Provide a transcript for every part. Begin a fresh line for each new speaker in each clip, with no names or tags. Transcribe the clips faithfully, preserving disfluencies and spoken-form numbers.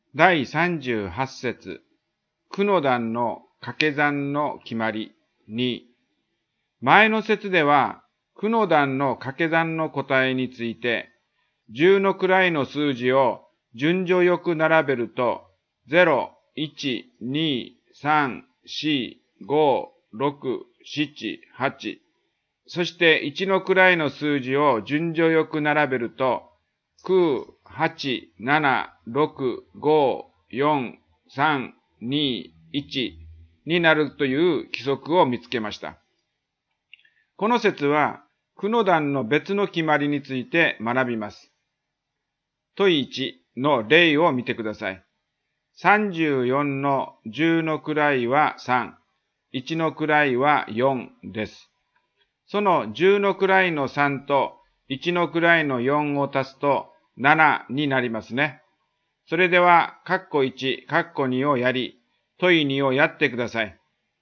だいさんじゅうはち節、九の段の掛け算の決まりに、前の節では、九の段の掛け算の答えについて、十の位の数字を順序よく並べると、ゼロ、いち、に、さん、よん、ご、ろく、なな、はち、そしていちの位の数字を順序よく並べると、きゅう、はち、なな、ろく、ご、よん、さん、に、いちになるという規則を見つけました。この節は、九の段の別の決まりについて学びます。問いいちの例を見てください。さんじゅうよんの十の位はさん、いちの位はよんです。その十の位のさんといちの位のよんを足すとななになりますね。それでは、括弧いち、括弧にをやり、問いにをやってください。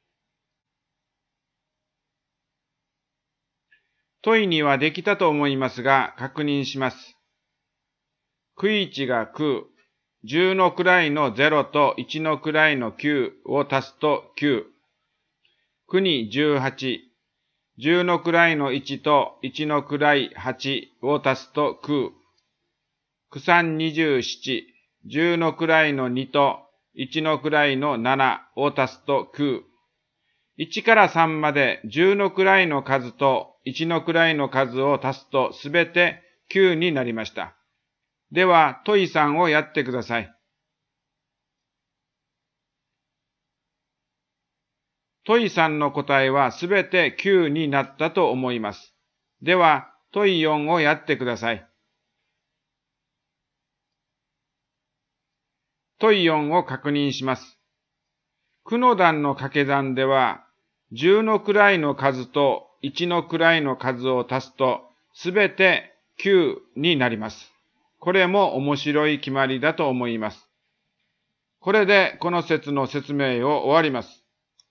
問いにはできたと思いますが、確認します。くいちがきゅう、十の位のゼロといちの位のきゅうを足すときゅう。くにじゅうはち、十の位のいちといちの位はちを足すときゅう。くさんにじゅうなな、十の位のにといちの位のななを足すときゅう。いちからさんまで十の位の数といちの位の数を足すとすべてきゅうになりました。では、問いさんをやってください。問いさんの答えはすべてきゅうになったと思います。では、問いよんをやってください。問いよんを確認します。九の段の掛け算では、十の位の数といちの位の数を足すと、すべてきゅうになります。これも面白い決まりだと思います。これでこの節の説明を終わります。